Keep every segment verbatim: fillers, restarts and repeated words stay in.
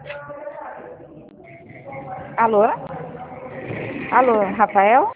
Alô? Alô, Rafael?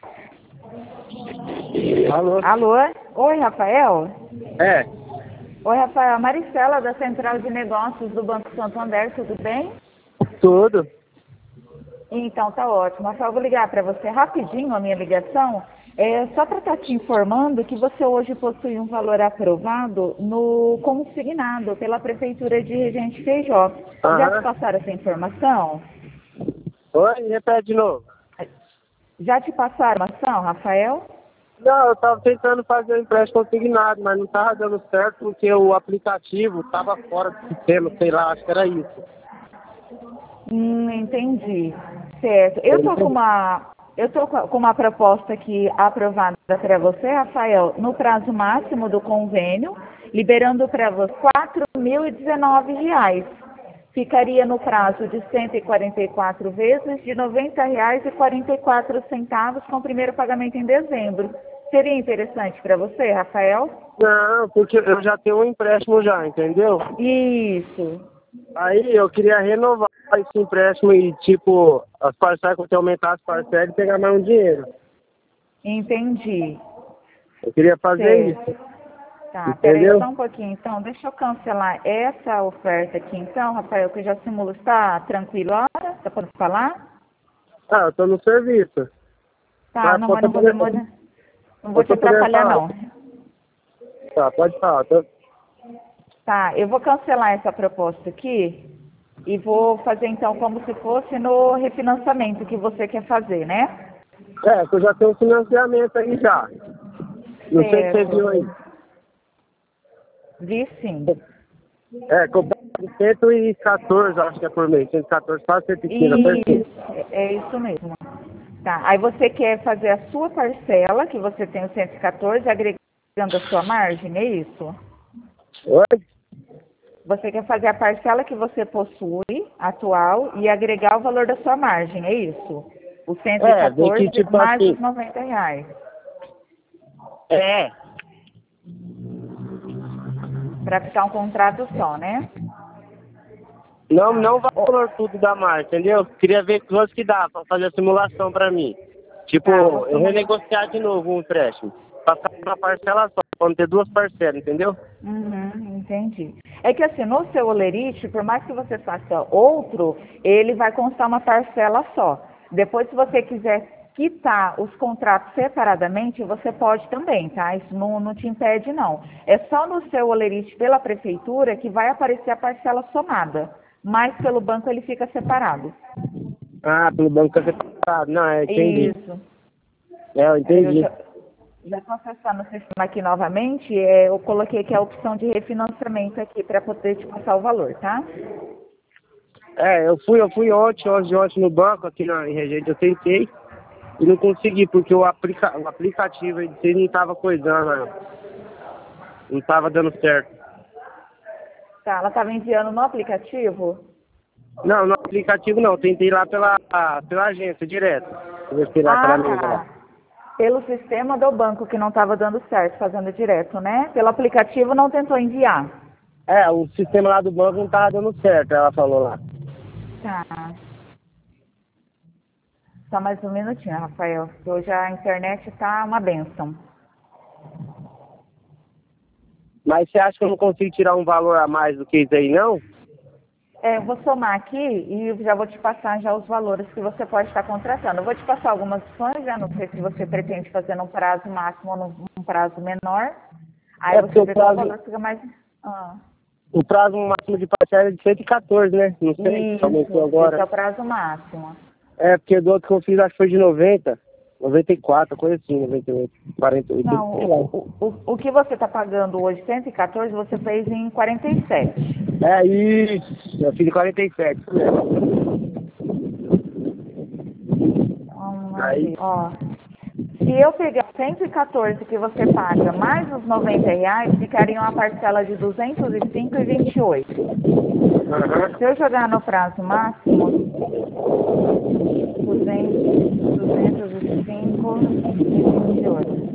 Alô? Alô? Oi, Rafael? É, Oi, Rafael. Maricela, da Central de Negócios do Banco Santander, tudo bem? tudo. Então, tá ótimo. Rafael, eu vou ligar para você rapidinho a minha ligação. É só para estar te informando que você hoje possui um valor aprovado no consignado pela Prefeitura de Regente Feijó. Já te Aham. passaram essa informação? Oi, repete de novo. Já te passaram a informação, Rafael? Não, eu tava tentando fazer o empréstimo consignado, mas não tava dando certo porque o aplicativo tava fora do sistema, sei lá, acho que era isso. Hum, entendi. Certo. Eu tô com Entendeu? uma, eu tô com com uma proposta aqui aprovada para você, Rafael, no prazo máximo do convênio, liberando para você quatro mil e dezenove reais. Ficaria no prazo de cento e quarenta e quatro vezes de noventa reais e quarenta e quatro centavos com o primeiro pagamento em dezembro. Seria interessante para você, Rafael? Não, porque eu já tenho um empréstimo já, entendeu? Isso. Aí eu queria renovar esse empréstimo e, tipo, as parcelas, quando eu aumentar as parcelas e pegar mais um dinheiro. Entendi. Eu queria fazer Certo. isso, Tá, peraí entendeu? só um pouquinho. Então, deixa eu cancelar essa oferta aqui, então, Rafael, que eu já simulo. Está tranquilo agora? Tá podendo falar? Ah, eu tô no serviço. Tá, Mas não, eu mas tô não vou podendo, demorar. Não vou eu te tô podendo atrapalhar, falar. não. Tá, pode falar. Tô... Tá, eu vou cancelar essa proposta aqui e vou fazer, então, como se fosse no refinanciamento que você quer fazer, né? É, que eu já tenho um financiamento aí já. Não sei se você viu aí. Certo. Vi sim. É, que eu pago cento e quatorze, acho que é por mês. cento e quatorze, quase cento e quinze, perfeito. Isso, é isso mesmo. Tá, aí você quer fazer a sua parcela, que você tem o cento e quatorze, agregando a sua margem, é isso? Oi? Você quer fazer a parcela que você possui, atual, e agregar o valor da sua margem, é isso? O cento e É, vem que quatorze tipo mais os assim. noventa reais. É. Para ficar um contrato só, né? Não, Tá. não vai o Ó, valor tudo da marca, entendeu? Queria ver quanto que dá pra fazer a simulação pra mim. tá, uma Tipo, eu simulação. renegociar de novo um empréstimo. Passar uma parcela só, pra não ter duas parcelas, entendeu? Uhum, entendi. É que assim, no seu olerite, por mais que você faça outro, ele vai constar uma parcela só. Depois, se você quiser quitar os contratos separadamente, você pode também, tá? Isso não, não te impede, não. É só no seu olerite pela prefeitura que vai aparecer a parcela somada. Mas pelo banco ele fica separado. Ah, pelo banco tá separado. Não, é, entendi. Isso. É, eu É, eu entendi. já, Já estou acessando o sistema aqui novamente, é, eu coloquei aqui a opção de refinanciamento aqui para poder te passar o valor, tá? É, eu fui, eu fui ontem, ontem, ontem no banco aqui na, em Regente, eu tentei e não consegui, porque o, aplica, o aplicativo aí de vocês não tava coisando, né? Não tava dando certo. Tá, ela estava enviando no aplicativo? Não, no aplicativo não, tentei lá pela, pela agência, direto. Conversei lá com a Ah, amiga lá. tá. Pelo sistema do banco que não estava dando certo, fazendo direto, né? Pelo aplicativo não tentou enviar. É, o sistema lá do banco não tava dando certo, ela falou lá. Tá. Só mais um minutinho, Rafael. Hoje a internet tá uma bênção. Mas você acha que eu não consigo tirar um valor a mais do que isso aí, não? É, eu vou somar aqui e já vou te passar já os valores que você pode estar contratando. Eu vou te passar algumas opções, já não sei se você pretende fazer num prazo máximo ou num num prazo menor. Aí É porque você o vê qual prazo, valor fica mais. Ah, o prazo máximo de parcela é de cento e quatorze, né? Não sei, aumentou isso, esse agora. é o prazo máximo. É, porque do outro que eu fiz acho que foi de noventa, noventa e quatro, coisa assim, noventa e oito, quarenta e oito, Não, sei lá. o, o, o que você está pagando hoje, cento e quatorze, você fez em quarenta e sete. É isso, eu fiz em quarenta e sete. Vamos Aí, ver, ó. Se eu pegar cento e quatorze que você paga mais os noventa reais, ficaria uma parcela de duzentos e cinco e vinte e oito. aham. Se eu jogar no prazo máximo, duzentos, duzentos e cinco e vinte e oito.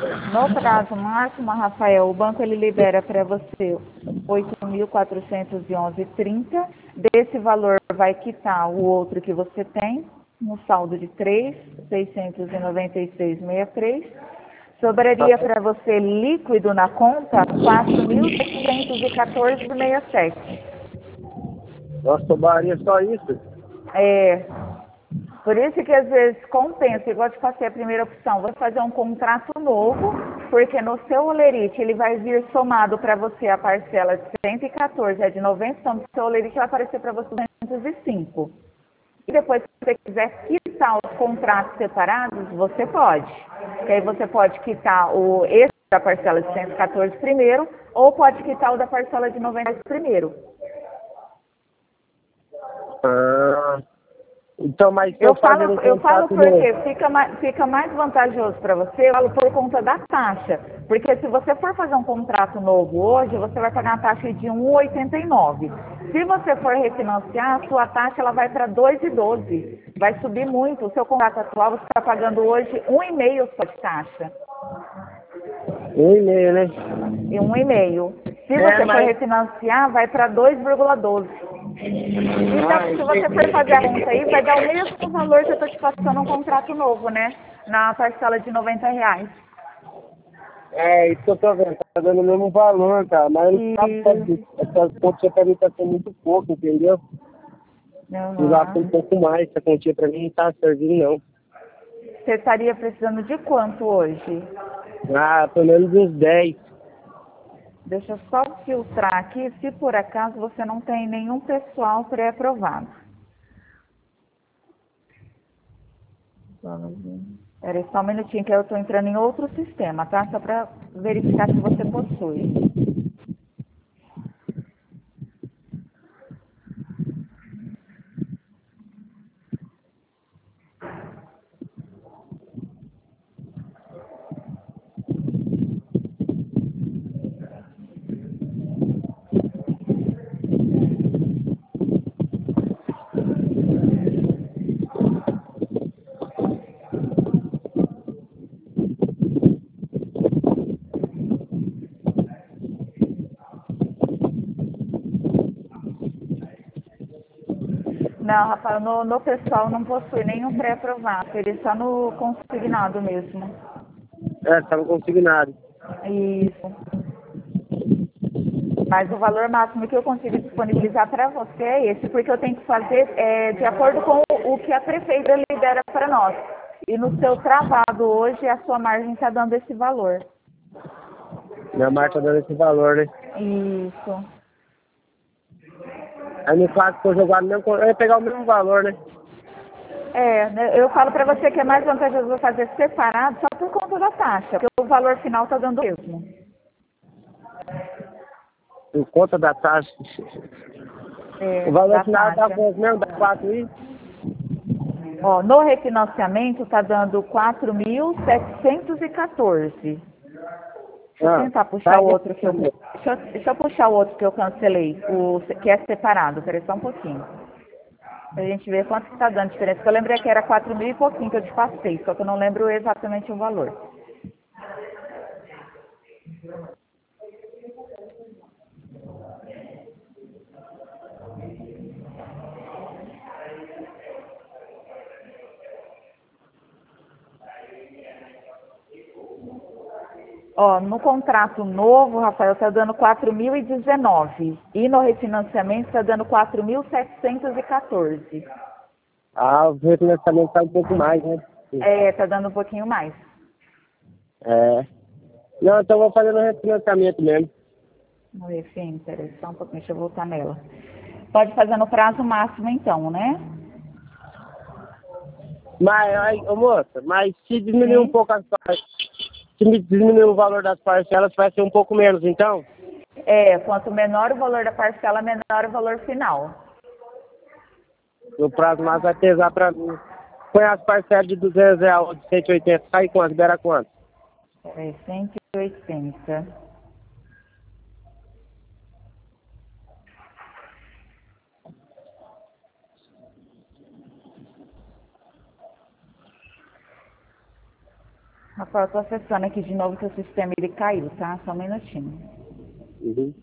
No prazo máximo, Rafael, o banco ele libera para você oito mil quatrocentos e onze vírgula trinta. Desse valor vai quitar o outro que você tem, no saldo de três mil seiscentos e noventa e seis vírgula sessenta e três. Sobraria para você líquido na conta quatro mil setecentos e quatorze vírgula sessenta e sete. Nossa, sobraria só isso? É, por isso que às vezes compensa, igual te passei a primeira opção, você fazer um contrato novo, porque no seu olerite ele vai vir somado para você a parcela de cento e quatorze, é de noventa, então no seu olerite vai aparecer para você duzentos e cinco. E depois, se você quiser quitar os contratos separados, você pode. Porque aí você pode quitar o esse da parcela de cento e quatorze primeiro, ou pode quitar o da parcela de noventa primeiro. Ah, então, mas se eu, Eu fazer falo, um eu falo contrato novo... porque fica mais, fica mais vantajoso para você, eu falo por conta da taxa. Porque se você for fazer um contrato novo hoje, você vai pagar uma taxa de um vírgula oitenta e nove. Se você for refinanciar, a sua taxa ela vai para dois vírgula doze. Vai subir muito. O seu contrato atual você está pagando hoje um vírgula cinco só de taxa. Um e meio, né? E um vírgula cinco. Se É, você for mas... refinanciar, vai para dois vírgula doze. Então, Ah, se você for entendi. fazer a conta aí, vai dar o mesmo valor que eu estou te passando um contrato novo, né? Na parcela de noventa reais. É, isso que eu tô vendo, tá dando o mesmo valor, cara, mas eu não sabe E... fazer. Essas quantias pra mim tá sendo muito pouco, entendeu? Precisava ter um Uhum. pouco mais, essa quantia pra mim não tá servindo, não. Você estaria precisando de quanto hoje? Ah, pelo menos uns dez. Deixa eu só filtrar aqui, se por acaso você não tem nenhum pessoal pré-aprovado. Vamos ver. Peraí, só um minutinho que eu estou entrando em outro sistema, tá? Só para verificar se você possui. Não, Rafael, no, no pessoal não possui nenhum pré-aprovado, ele só no consignado mesmo. É, tava consignado. Isso. Mas o valor máximo que eu consigo disponibilizar para você é esse, porque eu tenho que fazer é, de acordo com o que a prefeita libera para nós. E no seu travado hoje, a sua margem está dando esse valor. Minha marca tá dando esse valor, né? Isso. Aí no caso, se eu jogar no mesmo, eu ia pegar o mesmo valor, né? É, né, eu falo para você que é mais vantajoso fazer separado só por conta da taxa, porque o valor final está dando o mesmo. Por conta da taxa. É, O valor da final dá taxa. quanto mesmo? Dá quatro mil? Ó, no refinanciamento está dando quatro mil setecentos e quatorze. Deixa eu Ah, tentar puxar tá o aí. outro que eu. Deixa eu, deixa eu puxar o outro que eu cancelei, o que é separado, peraí só um pouquinho. Pra gente ver quanto que tá dando diferença. Porque eu lembrei que era quatro mil e pouquinho que eu te passei, só que eu não lembro exatamente o valor. Ó, no contrato novo, Rafael, tá dando quatro mil e dezenove. E no refinanciamento tá dando quatro mil setecentos e quatorze. Ah, o refinanciamento tá um pouco mais, né? É, tá dando um pouquinho mais. É. Não, então eu vou fazer no refinanciamento mesmo. No refim, peraí, só um pouquinho, deixa eu voltar nela. Pode fazer no prazo máximo então, né? Mas, aí, ô moça, mas se diminuir um Sim. pouco as parcelas, se me diminuir o valor das parcelas, vai ser um pouco menos, então? É, quanto menor o valor da parcela, menor o valor final. O prazo mais vai pesar pra mim. Põe as parcelas de duzentos reais ou de cento e oitenta, sai quanto? Libera quanto? Peraí, cento e oitenta. Rafael, eu tô acessando aqui de novo que o sistema ele caiu, tá? Só um minutinho. Uhum.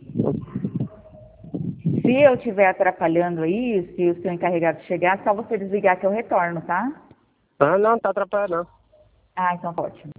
Se eu estiver atrapalhando aí, se o seu encarregado chegar, é só você desligar que eu retorno, tá? Ah, não, não tá atrapalhando não. Ah, então tá ótimo.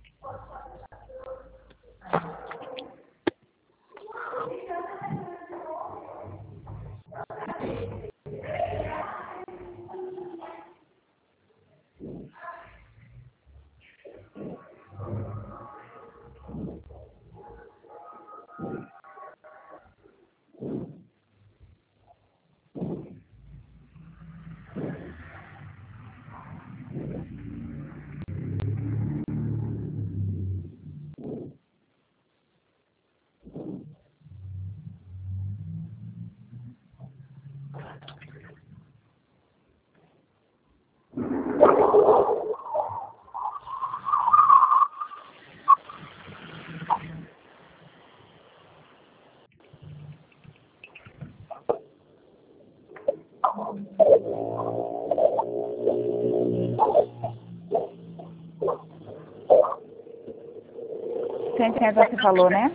cento e oitenta você falou, né?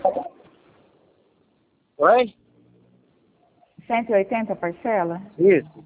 Oi? cento e oitenta parcela? Isso.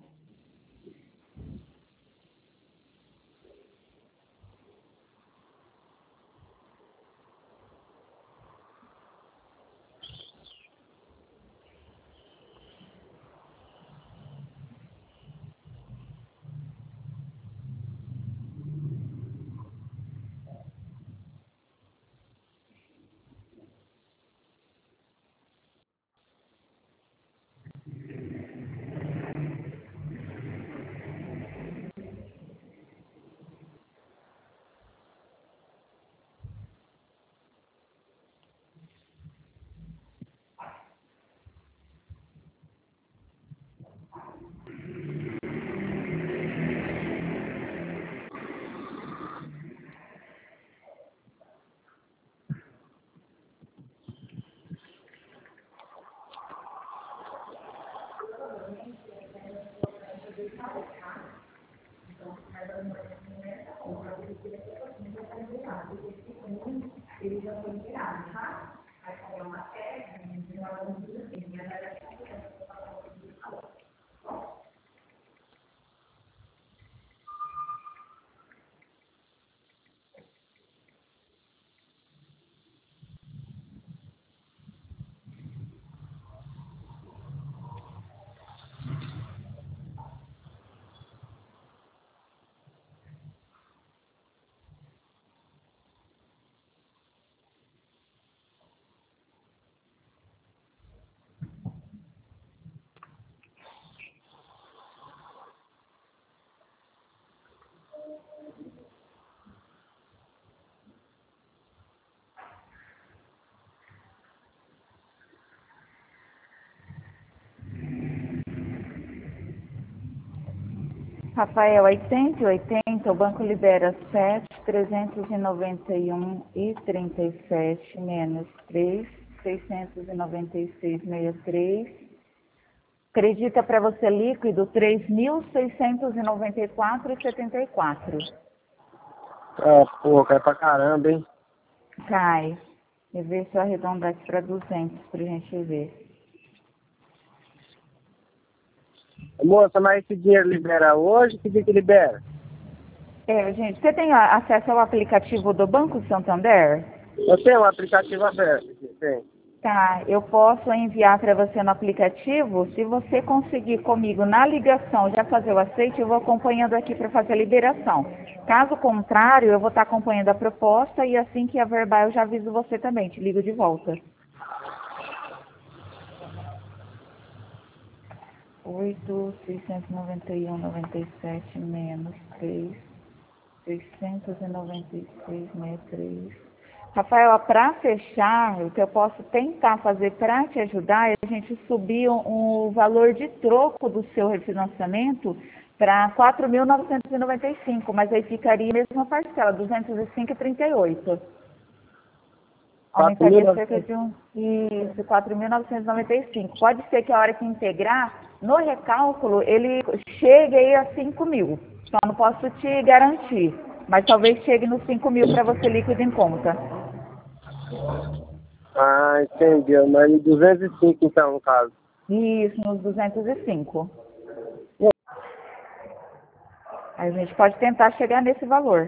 Rafael, aí cento e oitenta, o banco libera sete mil trezentos e noventa e um e trinta e sete menos três mil seiscentos e noventa e seis e sessenta e três. Acredita para você líquido três mil seiscentos e noventa e quatro e setenta e quatro. Ah, pô, cai pra caramba, hein? Cai. E ver se eu arredondar aqui para duzentos pra gente ver. Moça, mas esse dinheiro libera hoje? Que dia que libera? É, gente, você tem a- acesso ao aplicativo do Banco Santander? Eu tenho um aplicativo aberto aqui, tem. Tá, eu posso enviar para você no aplicativo. Se você conseguir comigo na ligação já fazer o aceite, eu vou acompanhando aqui para fazer a liberação. Caso contrário, eu vou estar acompanhando a proposta e assim que averbar eu já aviso você também, te ligo de volta. oito, seiscentos e noventa e um, noventa e sete menos três, seiscentos e noventa e seis, sessenta e três. Rafael, para fechar, o que eu posso tentar fazer para te ajudar é a gente subir o, o valor de troco do seu refinanciamento para quatro mil novecentos e noventa e cinco, mas aí ficaria a mesma parcela, duzentos e cinco e trinta e oito. Aumentaria cerca de um, isso, quatro mil novecentos e noventa e cinco. Pode ser que a hora que integrar, no recálculo, ele chegue aí a cinco mil. Só não posso te garantir. Mas talvez chegue nos cinco mil para você líquido em conta. Ah, entendi. Mas duzentos e cinco então, no caso. Isso, nos duzentos e cinco. Aí a gente pode tentar chegar nesse valor.